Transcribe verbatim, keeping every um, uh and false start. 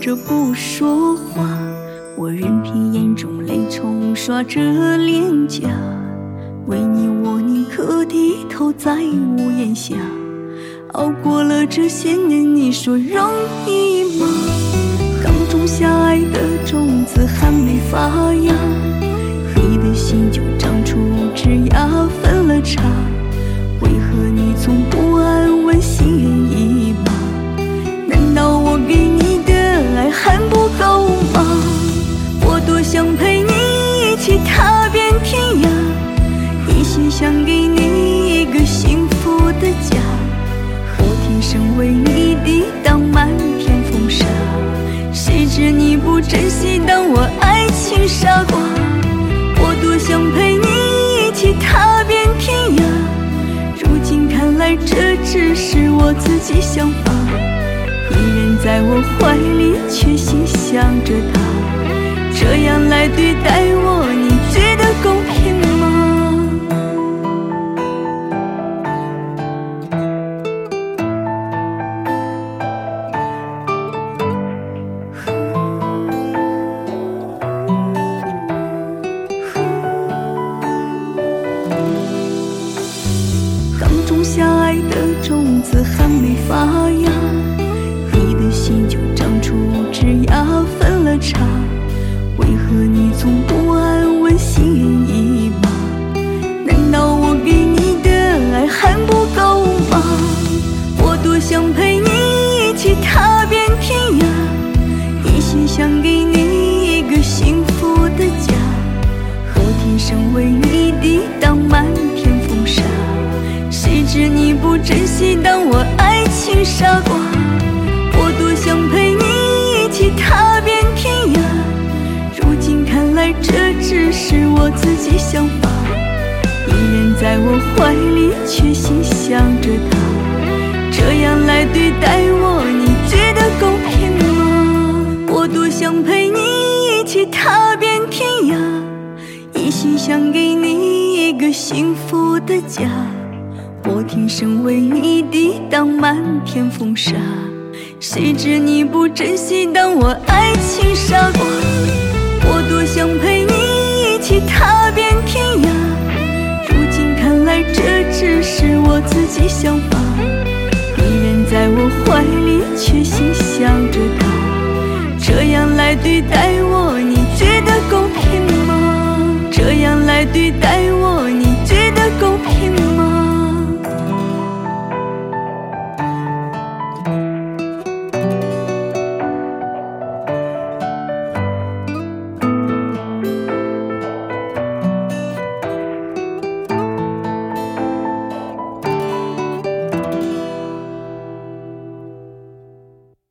着不说话，我任凭眼中泪冲刷着脸颊，为你我宁可低头在屋檐下，熬过了这些年，你说容易吗？刚种下爱的种子还没发芽，你的心就长出枝桠分了叉，为何你从不安问心愿意吗？难道我给你的爱还不够吗？我多想陪你一起踏遍天涯，一心想给你一个幸福的家，我天生为你抵挡漫天风沙，谁知你不珍惜，当我爱情傻瓜。我多想陪你一起踏遍天涯，如今看来这只是我自己想法，一人在我怀里却心想着他，这样来对待我，你觉得公平吗？刚种下爱的种子还没发芽，你的心就长出枝桠分了叉，为何你从不安问心愿意吗？难道我给你的爱还不够吗？我多想陪你一起踏遍天涯，一心想给你一个幸福的家，我天生为你抵挡漫天风沙，谁知你不珍惜，当我爱情傻瓜。我多想陪你一起踏遍天涯，如今看来这只是我自己想法，一人在我怀里却心想着他，这样来对待我，你觉得公平吗？我多想陪你一起踏遍天涯，一心想给你一个幸福的家，我天生为你抵挡漫天风沙，谁知你不珍惜，当我爱情傻瓜。我多想陪你一起踏遍天涯，如今看来这只是我自己想法，一人在我怀里却心想着他，这样来对待我，你觉得公平吗？这样来对待我